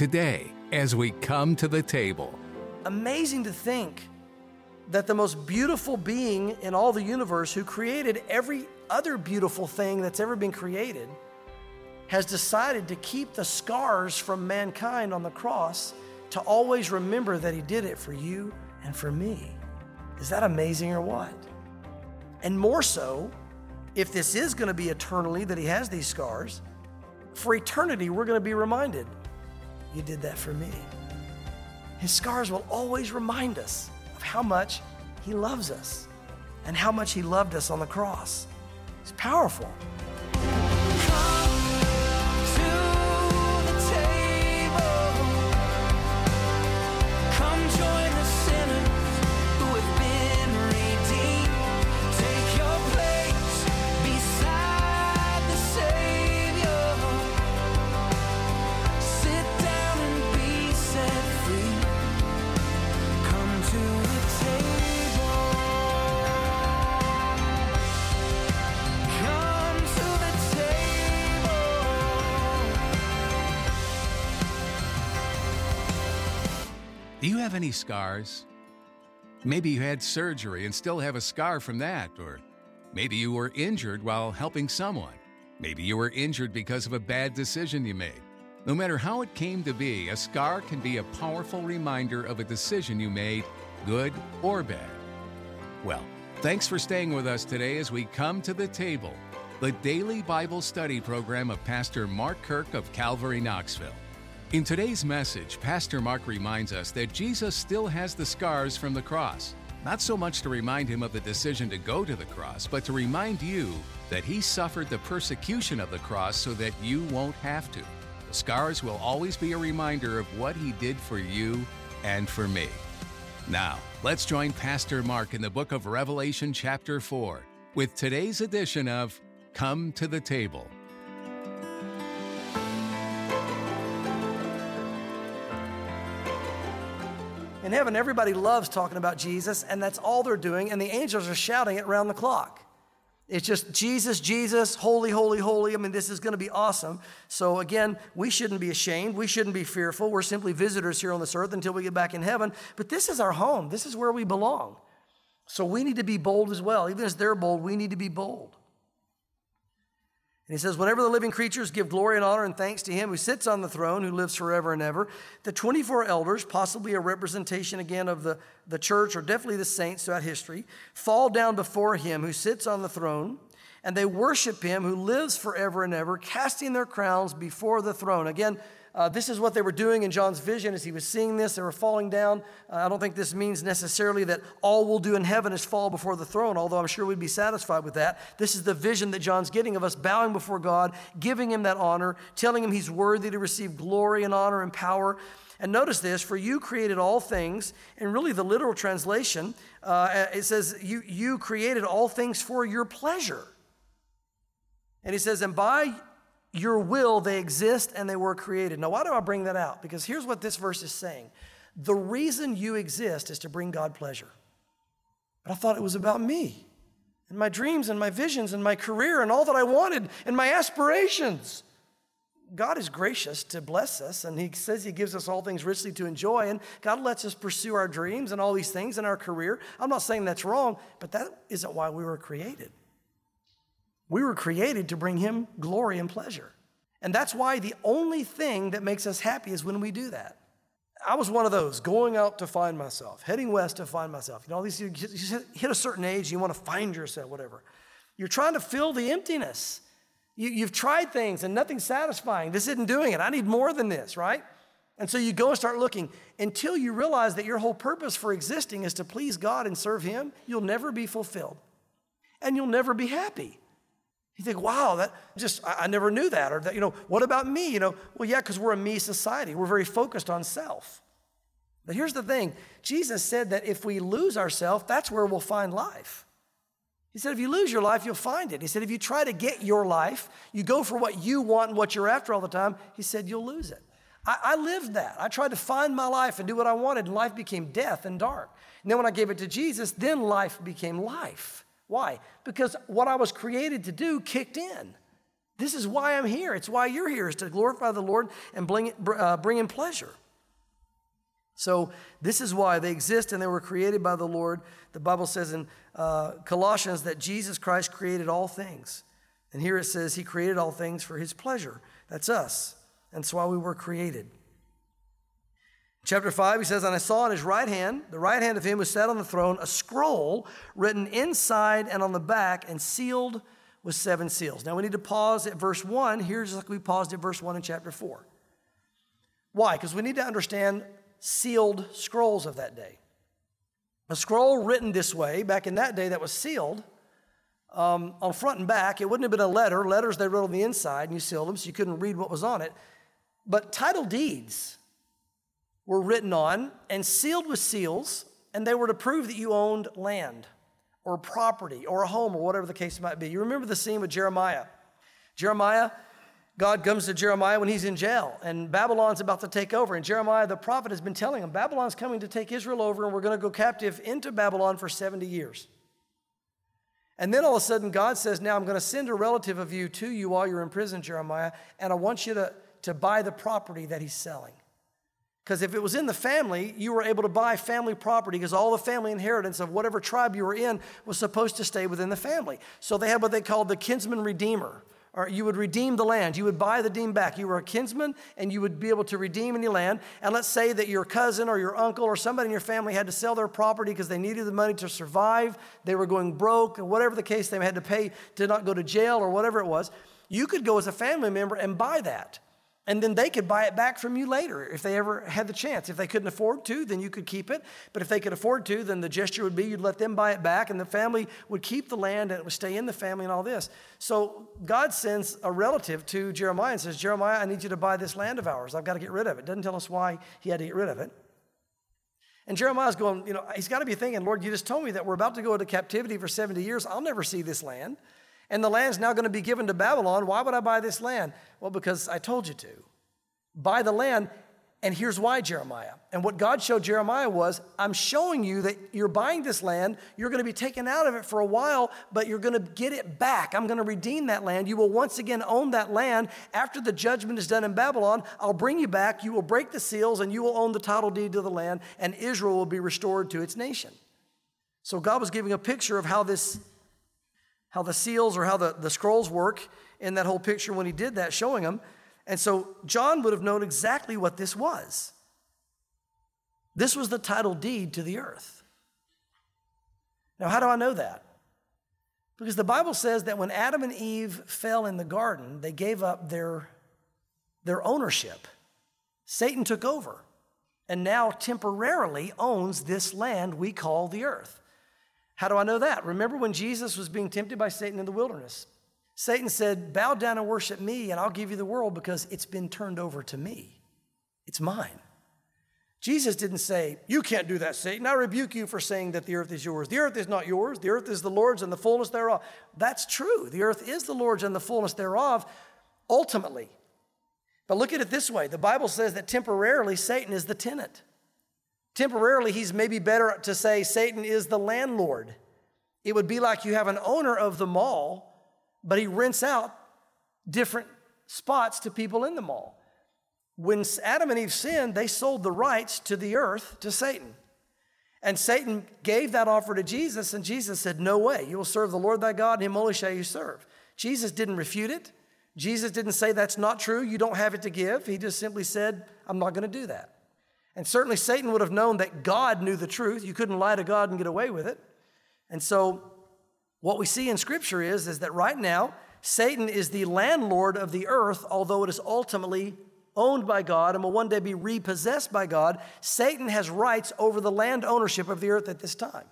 today as we come to the table. Amazing to think that the most beautiful being in all the universe, who created every other beautiful thing that's ever been created, has decided to keep the scars from mankind on the cross to always remember that he did it for you and for me. Is that amazing or what? And more so, if this is going to be eternally that he has these scars, for eternity we're going to be reminded, you did that for me. His scars will always remind us of how much he loves us and how much he loved us on the cross. It's powerful. Do you have any scars? Maybe you had surgery and still have a scar from that, or maybe you were injured while helping someone. Maybe you were injured because of a bad decision you made. No matter how it came to be, a scar can be a powerful reminder of a decision you made, good or bad. Well, thanks for staying with us today as we come to the table, the daily Bible study program of Pastor Mark Kirk of Calvary, Knoxville. In today's message, Pastor Mark reminds us that Jesus still has the scars from the cross. Not so much to remind him of the decision to go to the cross, but to remind you that he suffered the persecution of the cross so that you won't have to. The scars will always be a reminder of what he did for you and for me. Now, let's join Pastor Mark in the book of Revelation chapter 4 with today's edition of Come to the Table. In heaven, everybody loves talking about Jesus, and that's all they're doing, and the angels are shouting it around the clock. It's just Jesus, Jesus, holy, holy, holy. I mean, this is going to be awesome. So again, we shouldn't be ashamed. We shouldn't be fearful. We're simply visitors here on this earth until we get back in heaven. But this is our home. This is where we belong. So we need to be bold as well. Even as they're bold, we need to be bold. And he says, whenever the living creatures give glory and honor and thanks to him who sits on the throne, who lives forever and ever, the 24 elders, possibly a representation again of the church or definitely the saints throughout history, fall down before him who sits on the throne, and they worship him who lives forever and ever, casting their crowns before the throne. Again, this is what they were doing in John's vision as he was seeing this. They were falling down. I don't think this means necessarily that all we'll do in heaven is fall before the throne, although I'm sure we'd be satisfied with that. This is the vision that John's getting of us bowing before God, giving him that honor, telling him he's worthy to receive glory and honor and power. And notice this, for you created all things, and really the literal translation, it says you created all things for your pleasure. And he says, and by your will, they exist and they were created. Now, why do I bring that out? Because here's what this verse is saying. The reason you exist is to bring God pleasure. But I thought it was about me and my dreams and my visions and my career and all that I wanted and my aspirations. God is gracious to bless us, and he says he gives us all things richly to enjoy, and God lets us pursue our dreams and all these things in our career. I'm not saying that's wrong, but that isn't why we were created. We were created to bring him glory and pleasure. And that's why the only thing that makes us happy is when we do that. I was one of those, going out to find myself, heading west to find myself. You know, you hit a certain age, you want to find yourself, whatever. You're trying to fill the emptiness. You've tried things and nothing's satisfying. This isn't doing it. I need more than this, right? And so you go and start looking until you realize that your whole purpose for existing is to please God and serve him. You'll never be fulfilled and you'll never be happy. You think, wow, I never knew that. Or that, what about me? Well, yeah, because we're a me society. We're very focused on self. But here's the thing. Jesus said that if we lose ourselves, that's where we'll find life. He said, if you lose your life, you'll find it. He said, if you try to get your life, you go for what you want and what you're after all the time, he said, you'll lose it. I lived that. I tried to find my life and do what I wanted, and life became death and dark. And then when I gave it to Jesus, then life became life. Why? Because what I was created to do kicked in. This is why I'm here. It's why you're here, is to glorify the Lord and bring him pleasure. So this is why they exist, and they were created by the Lord. The Bible says in Colossians that Jesus Christ created all things. And here it says he created all things for his pleasure. That's us. That's why we were created. Chapter 5, he says, and I saw in his right hand, the right hand of him who sat on the throne, a scroll written inside and on the back and sealed with 7 seals. Now we need to pause at verse 1 here, just like we paused at verse 1 in chapter 4. Why? Because we need to understand sealed scrolls of that day. A scroll written this way, back in that day, that was sealed on front and back. It wouldn't have been a letter. Letters they wrote on the inside, and you sealed them so you couldn't read what was on it. But title deeds were written on and sealed with seals, and they were to prove that you owned land or property or a home or whatever the case might be. You remember the scene with Jeremiah. God comes to Jeremiah when he's in jail, and Babylon's about to take over. And Jeremiah, the prophet, has been telling him, Babylon's coming to take Israel over, and we're going to go captive into Babylon for 70 years. And then all of a sudden, God says, now I'm going to send a relative of you to you while you're in prison, Jeremiah, and I want you to buy the property that he's selling. Because if it was in the family, you were able to buy family property because all the family inheritance of whatever tribe you were in was supposed to stay within the family. So they had what they called the kinsman redeemer. Or you would redeem the land. You would buy the deed back. You were a kinsman, and you would be able to redeem any land. And let's say that your cousin or your uncle or somebody in your family had to sell their property because they needed the money to survive. They were going broke, or whatever the case, they had to pay to not go to jail or whatever it was. You could go as a family member and buy that. And then they could buy it back from you later if they ever had the chance. If they couldn't afford to, then you could keep it. But if they could afford to, then the gesture would be you'd let them buy it back, and the family would keep the land, and it would stay in the family and all this. So God sends a relative to Jeremiah and says, Jeremiah, I need you to buy this land of ours. I've got to get rid of it. Doesn't tell us why he had to get rid of it. And Jeremiah's going, he's got to be thinking, Lord, you just told me that we're about to go into captivity for 70 years. I'll never see this land. And the land's now going to be given to Babylon. Why would I buy this land? Well, because I told you to. Buy the land, and here's why, Jeremiah. And what God showed Jeremiah was, I'm showing you that you're buying this land, you're going to be taken out of it for a while, but you're going to get it back. I'm going to redeem that land. You will once again own that land. After the judgment is done in Babylon, I'll bring you back, you will break the seals, and you will own the title deed to the land, and Israel will be restored to its nation. So God was giving a picture of how the seals or how the scrolls work in that whole picture when he did that, showing them. And so John would have known exactly what this was. This was the title deed to the earth. Now, how do I know that? Because the Bible says that when Adam and Eve fell in the garden, they gave up their ownership. Satan took over and now temporarily owns this land we call the earth. How do I know that? Remember when Jesus was being tempted by Satan in the wilderness? Satan said, bow down and worship me, and I'll give you the world because it's been turned over to me. It's mine. Jesus didn't say, you can't do that, Satan. I rebuke you for saying that the earth is yours. The earth is not yours. The earth is the Lord's and the fullness thereof. That's true. The earth is the Lord's and the fullness thereof, ultimately. But look at it this way. The Bible says that temporarily Satan is the tenant. Temporarily, he's maybe better to say Satan is the landlord. It would be like you have an owner of the mall, but he rents out different spots to people in the mall. When Adam and Eve sinned, they sold the rights to the earth to Satan. And Satan gave that offer to Jesus, and Jesus said, no way. You will serve the Lord thy God, and him only shall you serve. Jesus didn't refute it. Jesus didn't say that's not true. You don't have it to give. He just simply said, I'm not going to do that. And certainly Satan would have known that God knew the truth. You couldn't lie to God and get away with it. And so what we see in Scripture is that right now, Satan is the landlord of the earth, although it is ultimately owned by God and will one day be repossessed by God. Satan has rights over the land ownership of the earth at this time.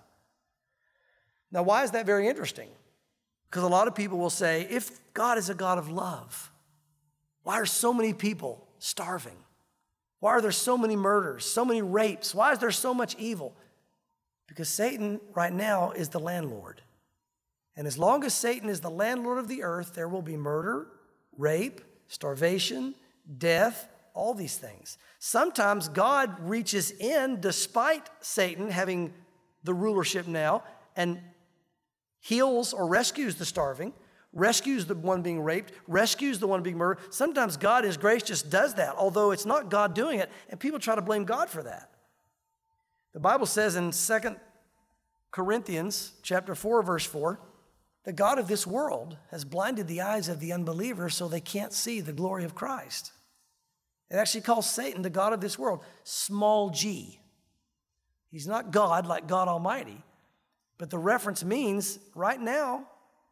Now, why is that very interesting? Because a lot of people will say, if God is a God of love, why are so many people starving? Why are there so many murders, so many rapes? Why is there so much evil? Because Satan right now is the landlord. And as long as Satan is the landlord of the earth, there will be murder, rape, starvation, death, all these things. Sometimes God reaches in despite Satan having the rulership now and heals or rescues the starving. rescues the one being raped, rescues the one being murdered. Sometimes God in His grace just does that, although it's not God doing it, and people try to blame God for that. The Bible says in 2 Corinthians chapter 4, verse 4, the God of this world has blinded the eyes of the unbelievers so they can't see the glory of Christ. It actually calls Satan the God of this world, small g. He's not God like God Almighty, but the reference means right now,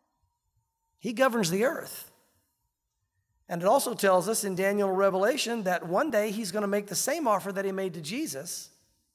He governs the earth. And it also tells us in Daniel and Revelation that one day He's going to make the same offer that He made to Jesus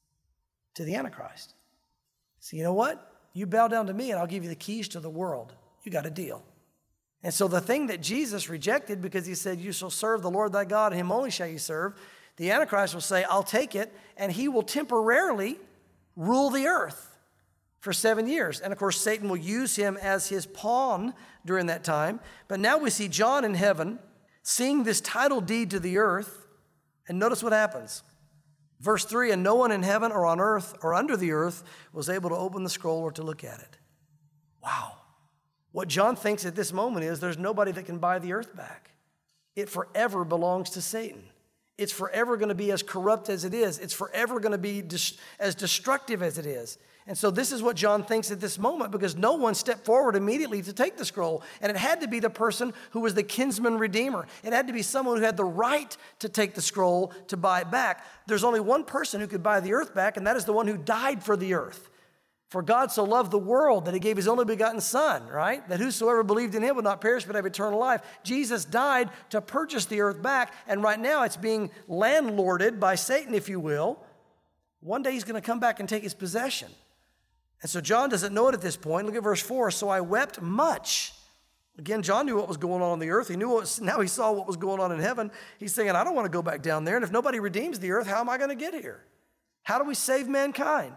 to the Antichrist. So you know what? You bow down to me and I'll give you the keys to the world. You got a deal. And so the thing that Jesus rejected because He said, you shall serve the Lord thy God, and Him only shall you serve, the Antichrist will say, I'll take it, and he will temporarily rule the earth for 7 years. And of course, Satan will use him as his pawn during that time. But now we see John in heaven seeing this title deed to the earth, and notice what happens. Verse 3, and no one in heaven or on earth or under the earth was able to open the scroll or to look at it. Wow. What John thinks at this moment is there's nobody that can buy the earth back. It forever belongs to Satan. It's forever going to be as corrupt as it is. It's forever going to be as destructive as it is. And so this is what John thinks at this moment, because no one stepped forward immediately to take the scroll. And it had to be the person who was the kinsman redeemer. It had to be someone who had the right to take the scroll to buy it back. There's only one person who could buy the earth back, and that is the one who died for the earth. For God so loved the world that He gave His only begotten Son, right? That whosoever believed in Him would not perish but have eternal life. Jesus died to purchase the earth back, and right now it's being landlorded by Satan, if you will. One day He's going to come back and take His possession. And so John doesn't know it at this point. Look at verse 4. So I wept much. Again, John knew what was going on the earth. Now he saw what was going on in heaven. He's thinking, I don't want to go back down there. And if nobody redeems the earth, how am I going to get here? How do we save mankind?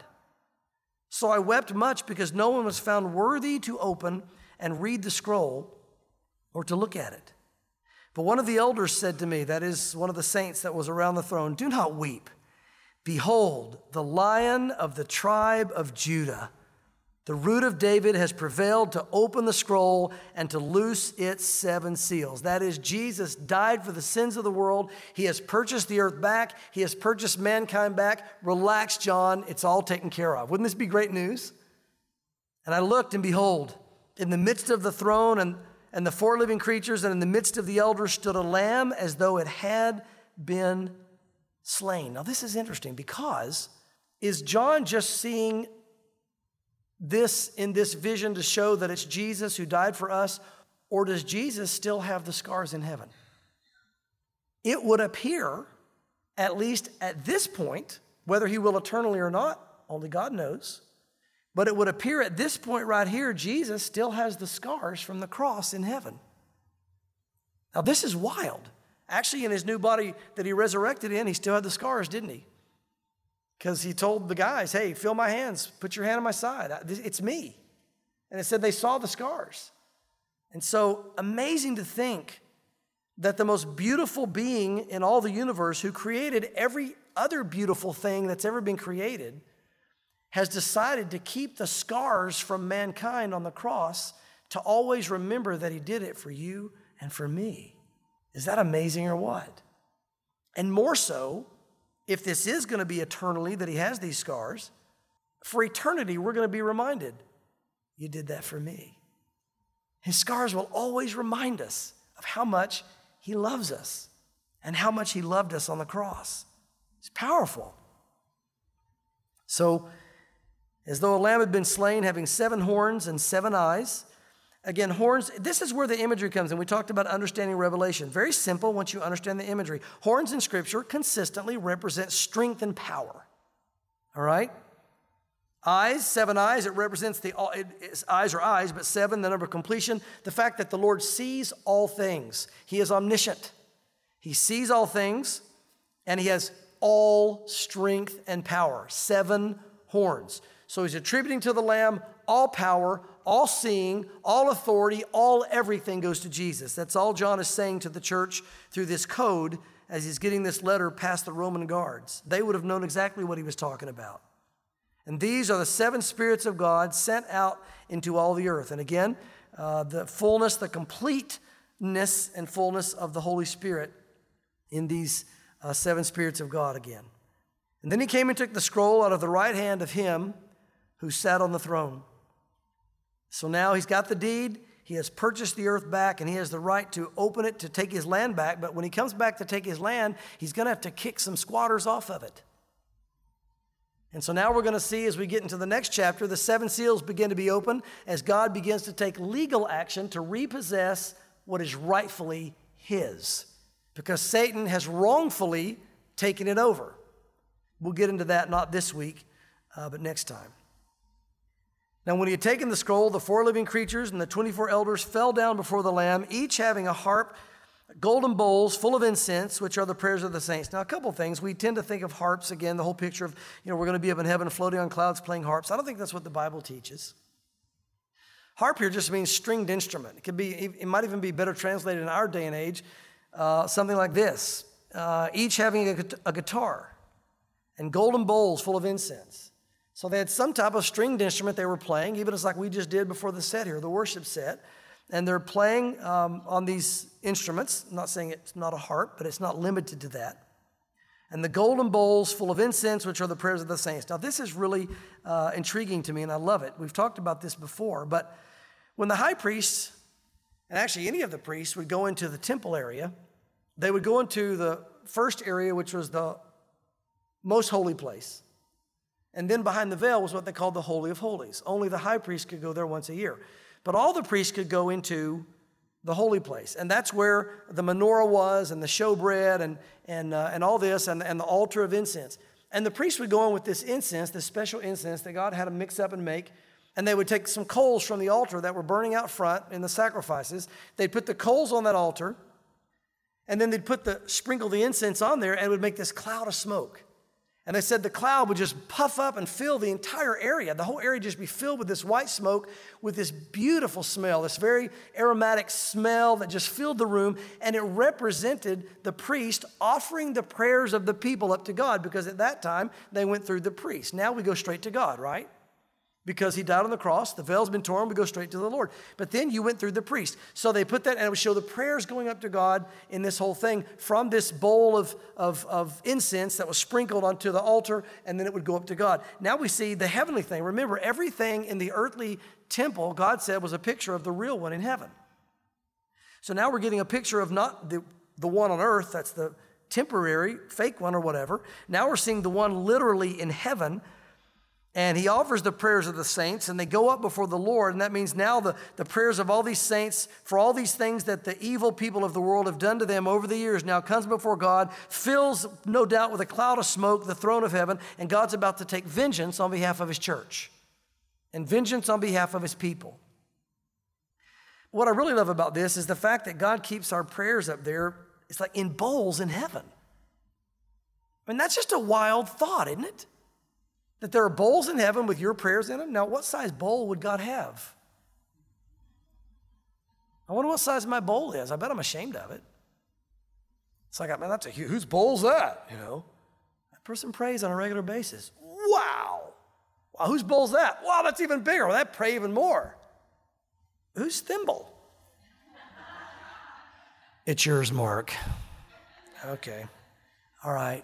So I wept much because no one was found worthy to open and read the scroll or to look at it. But one of the elders said to me, that is one of the saints that was around the throne, do not weep. Behold, the Lion of the tribe of Judah, the root of David, has prevailed to open the scroll and to loose its 7 seals. That is, Jesus died for the sins of the world. He has purchased the earth back. He has purchased mankind back. Relax, John. It's all taken care of. Wouldn't this be great news? And I looked, and behold, in the midst of the throne and the 4 living creatures and in the midst of the elders stood a lamb as though it had been slain. Now, this is interesting because is John just seeing this in this vision to show that it's Jesus who died for us, or does Jesus still have the scars in heaven? It would appear, at least at this point, whether He will eternally or not, only God knows, but it would appear at this point right here, Jesus still has the scars from the cross in heaven. Now, this is wild. Actually, in His new body that He resurrected in, He still had the scars, didn't He? Because He told the guys, hey, feel my hands, put your hand on my side. It's me. And it said they saw the scars. And so amazing to think that the most beautiful being in all the universe, who created every other beautiful thing that's ever been created, has decided to keep the scars from mankind on the cross to always remember that He did it for you and for me. Is that amazing or what? And more so, if this is going to be eternally that He has these scars, for eternity we're going to be reminded, you did that for me. His scars will always remind us of how much He loves us and how much He loved us on the cross. It's powerful. So, as though a lamb had been slain, having 7 horns and 7 eyes. Again, horns, this is where the imagery comes in. We talked about understanding Revelation. Very simple once you understand the imagery. Horns in Scripture consistently represent strength and power. All right? Eyes, 7 eyes, it represents eyes are eyes, but 7, the number of completion. The fact that the Lord sees all things. He is omniscient. He sees all things, and He has all strength and power. 7 horns. So He's attributing to the Lamb all power, all seeing, all authority, all everything goes to Jesus. That's all John is saying to the church through this code as he's getting this letter past the Roman guards. They would have known exactly what he was talking about. And these are the 7 spirits of God sent out into all the earth. And again, the fullness, the completeness and fullness of the Holy Spirit in these 7 spirits of God again. And then he came and took the scroll out of the right hand of him who sat on the throne. So now he's got the deed. He has purchased the earth back, and he has the right to open it, to take his land back. But when he comes back to take his land, he's going to have to kick some squatters off of it. And so now we're going to see, as we get into the next chapter, the 7 seals begin to be opened as God begins to take legal action to repossess what is rightfully his, because Satan has wrongfully taken it over. We'll get into that not this week, but next time. Now, when he had taken the scroll, the 4 living creatures and the 24 elders fell down before the Lamb, each having a harp, golden bowls full of incense, which are the prayers of the saints. Now, a couple things. We tend to think of harps, again, the whole picture of, we're going to be up in heaven floating on clouds playing harps. I don't think that's what the Bible teaches. Harp here just means stringed instrument. It might even be better translated in our day and age, something like this. Each having a guitar and golden bowls full of incense. So they had some type of stringed instrument they were playing, even as like we just did before the set here, the worship set. And they're playing on these instruments. I'm not saying it's not a harp, but it's not limited to that. And the golden bowls full of incense, which are the prayers of the saints. Now, this is really intriguing to me, and I love it. We've talked about this before, but when the high priest, and actually any of the priests, would go into the temple area, they would go into the first area, which was the most holy place. And then behind the veil was what they called the Holy of Holies. Only the high priest could go there once a year. But all the priests could go into the holy place. And that's where the menorah was, and the showbread, and all this, and the altar of incense. And the priest would go in with this incense, this special incense that God had to mix up and make. And they would take some coals from the altar that were burning out front in the sacrifices. They'd put the coals on that altar, and then they'd sprinkle the incense on there, and it would make this cloud of smoke. And they said the cloud would just puff up and fill the entire area. The whole area would just be filled with this white smoke, with this beautiful smell, this very aromatic smell that just filled the room. And it represented the priest offering the prayers of the people up to God, because at that time they went through the priest. Now we go straight to God, right? Because he died on the cross, the veil's been torn, we go straight to the Lord. But then you went through the priest. So they put that, and it would show the prayers going up to God in this whole thing from this bowl of incense that was sprinkled onto the altar, and then it would go up to God. Now we see the heavenly thing. Remember, everything in the earthly temple, God said, was a picture of the real one in heaven. So now we're getting a picture of not the one on earth, that's the temporary, fake one or whatever. Now we're seeing the one literally in heaven. And he offers the prayers of the saints, and they go up before the Lord. And that means now the prayers of all these saints for all these things that the evil people of the world have done to them over the years now comes before God, fills, no doubt, with a cloud of smoke the throne of heaven, and God's about to take vengeance on behalf of his church and vengeance on behalf of his people. What I really love about this is the fact that God keeps our prayers up there. It's like in bowls in heaven. I mean, that's just a wild thought, isn't it? That there are bowls in heaven with your prayers in them. Now, what size bowl would God have? I wonder what size my bowl is. I bet I'm ashamed of it. It's like, man, that's a huge, whose bowl's that? That person prays on a regular basis. Wow, whose bowl's that? Wow, that's even bigger. Well, that pray even more. Whose thimble? It's yours, Mark. Okay, all right.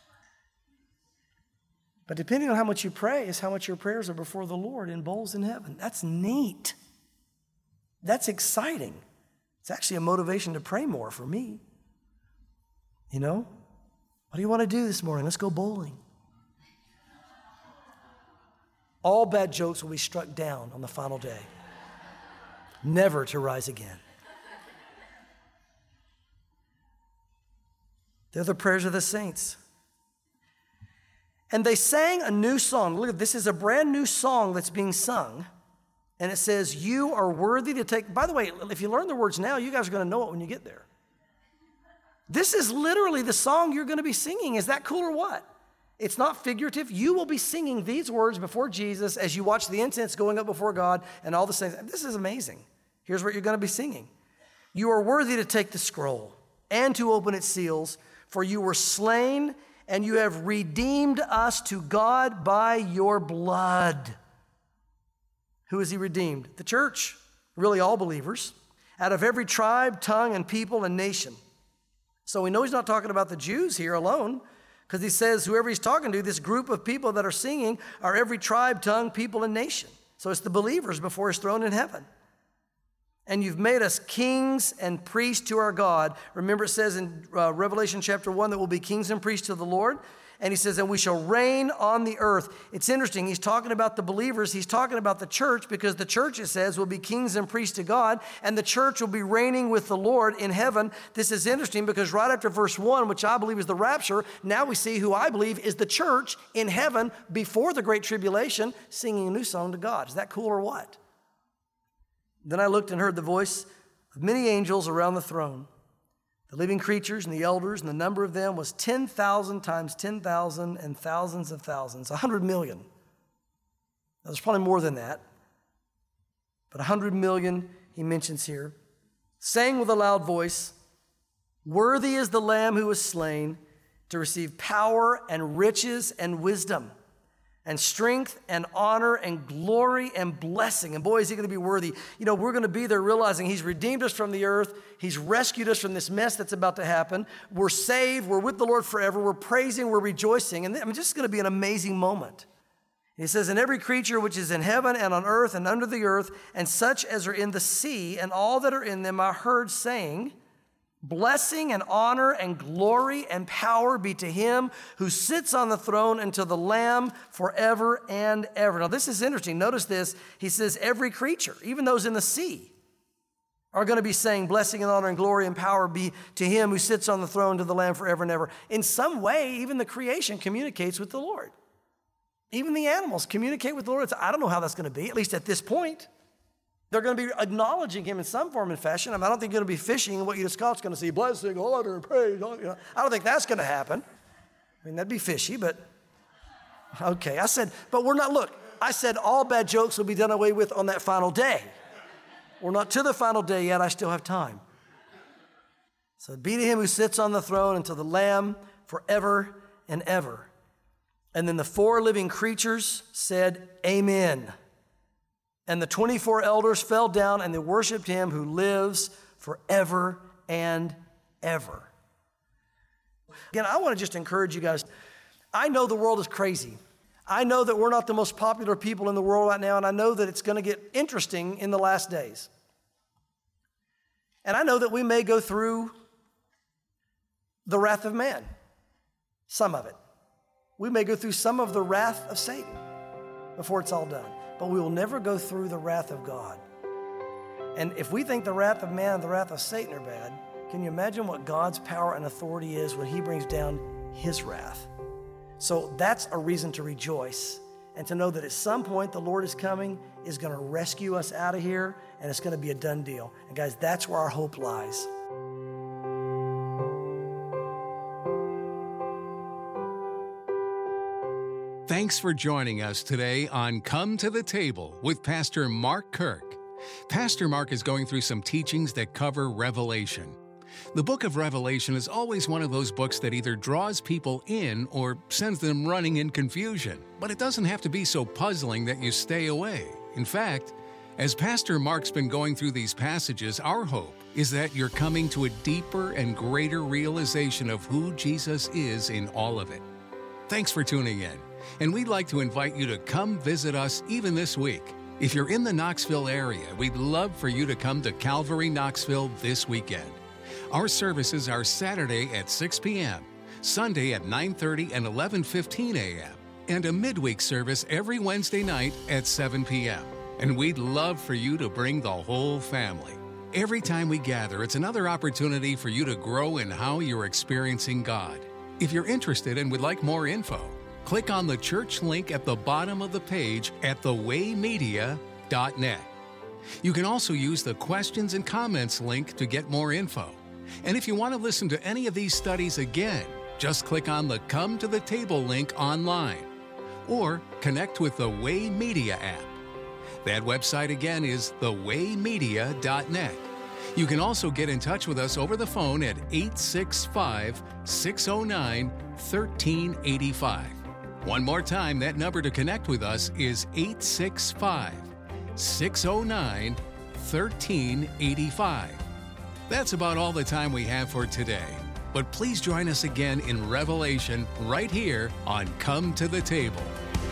But depending on how much you pray is how much your prayers are before the Lord in bowls in heaven. That's neat. That's exciting. It's actually a motivation to pray more for me. What do you want to do this morning? Let's go bowling. All bad jokes will be struck down on the final day, never to rise again. They're the prayers of the saints. And they sang a new song. Look, this is a brand new song that's being sung. And it says, you are worthy to take. By the way, if you learn the words now, you guys are going to know it when you get there. This is literally the song you're going to be singing. Is that cool or what? It's not figurative. You will be singing these words before Jesus as you watch the incense going up before God and all the things. This is amazing. Here's what you're going to be singing. You are worthy to take the scroll and to open its seals, for you were slain and you have redeemed us to God by your blood. Who has he redeemed? The church. really all believers, out of every tribe, tongue, and people and nation. So we know he's not talking about the Jews here alone, because he says whoever he's talking to, this group of people that are singing, are every tribe, tongue, people, and nation. So it's the believers before his throne in heaven. And you've made us kings and priests to our God. Remember, it says in Revelation chapter 1 that we'll be kings and priests to the Lord. And he says, and we shall reign on the earth. It's interesting. He's talking about the believers. He's talking about the church, because the church, it says, will be kings and priests to God. And the church will be reigning with the Lord in heaven. This is interesting because right after verse 1, which I believe is the rapture, now we see who I believe is the church in heaven before the great tribulation, singing a new song to God. Is that cool or what? Then I looked and heard the voice of many angels around the throne, the living creatures and the elders, and the number of them was 10,000 times 10,000 and thousands of thousands, 100 million. Now, there's probably more than that, but 100 million he mentions here, saying with a loud voice, worthy is the Lamb who was slain to receive power and riches and wisdom and strength and honor and glory and blessing. And boy, is he going to be worthy. You know, we're going to be there realizing he's redeemed us from the earth. He's rescued us from this mess that's about to happen. We're saved. We're with the Lord forever. We're praising. We're rejoicing. And this is going to be an amazing moment. He says, and every creature which is in heaven and on earth and under the earth, and such as are in the sea, and all that are in them, I heard saying, blessing and honor and glory and power be to him who sits on the throne and to the Lamb forever and ever. Now, this is interesting. Notice this. He says every creature, even those in the sea, are going to be saying blessing and honor and glory and power be to him who sits on the throne, to the Lamb forever and ever. In some way, even the creation communicates with the Lord. Even the animals communicate with the Lord. I don't know how that's going to be, at least at this point. They're going to be acknowledging him in some form and fashion. I don't think you're going to be fishing and what you Scott's going to see, blessing, honor, and praise. I don't think that's going to happen. I mean, that'd be fishy, but okay. I said, but we're not, look, I said all bad jokes will be done away with on that final day. We're not to the final day yet. I still have time. So be to him who sits on the throne and to the Lamb forever and ever. And then the four living creatures said, amen. And the 24 elders fell down and they worshiped him who lives forever and ever. Again, I want to just encourage you guys. I know the world is crazy. I know that we're not the most popular people in the world right now, and I know that it's going to get interesting in the last days. And I know that we may go through the wrath of man, some of it. We may go through some of the wrath of Satan before it's all done. But we will never go through the wrath of God. And if we think the wrath of man and the wrath of Satan are bad, can you imagine what God's power and authority is when he brings down his wrath? So that's a reason to rejoice and to know that at some point the Lord is coming, is going to rescue us out of here, and it's going to be a done deal. And guys, that's where our hope lies. Thanks for joining us today on Come to the Table with Pastor Mark Kirk. Pastor Mark is going through some teachings that cover Revelation. The book of Revelation is always one of those books that either draws people in or sends them running in confusion, but it doesn't have to be so puzzling that you stay away. In fact, as Pastor Mark's been going through these passages, our hope is that you're coming to a deeper and greater realization of who Jesus is in all of it. Thanks for tuning in. And we'd like to invite you to come visit us even this week. If you're in the Knoxville area, we'd love for you to come to Calvary Knoxville this weekend. Our services are Saturday at 6 p.m., Sunday at 9:30 and 11:15 a.m., and a midweek service every Wednesday night at 7 p.m. And we'd love for you to bring the whole family. Every time we gather, it's another opportunity for you to grow in how you're experiencing God. If you're interested and would like more info, click on the church link at the bottom of the page at thewaymedia.net. You can also use the questions and comments link to get more info. And if you want to listen to any of these studies again, just click on the Come to the Table link online or connect with the Way Media app. That website again is thewaymedia.net. You can also get in touch with us over the phone at 865-609-1385. One more time, that number to connect with us is 865-609-1385. 1385. That's about all the time we have for today. But please join us again in Revelation right here on Come to the Table.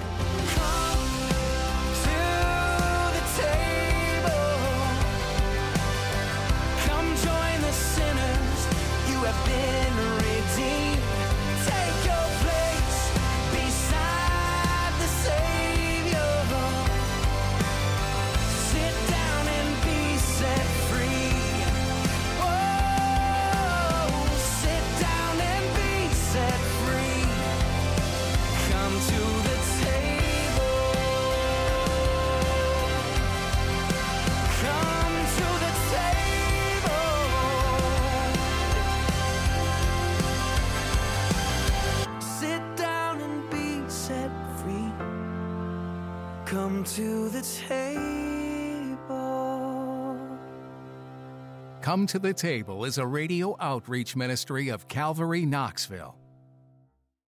Come to the table. Come to the Table is a radio outreach ministry of Calvary Knoxville.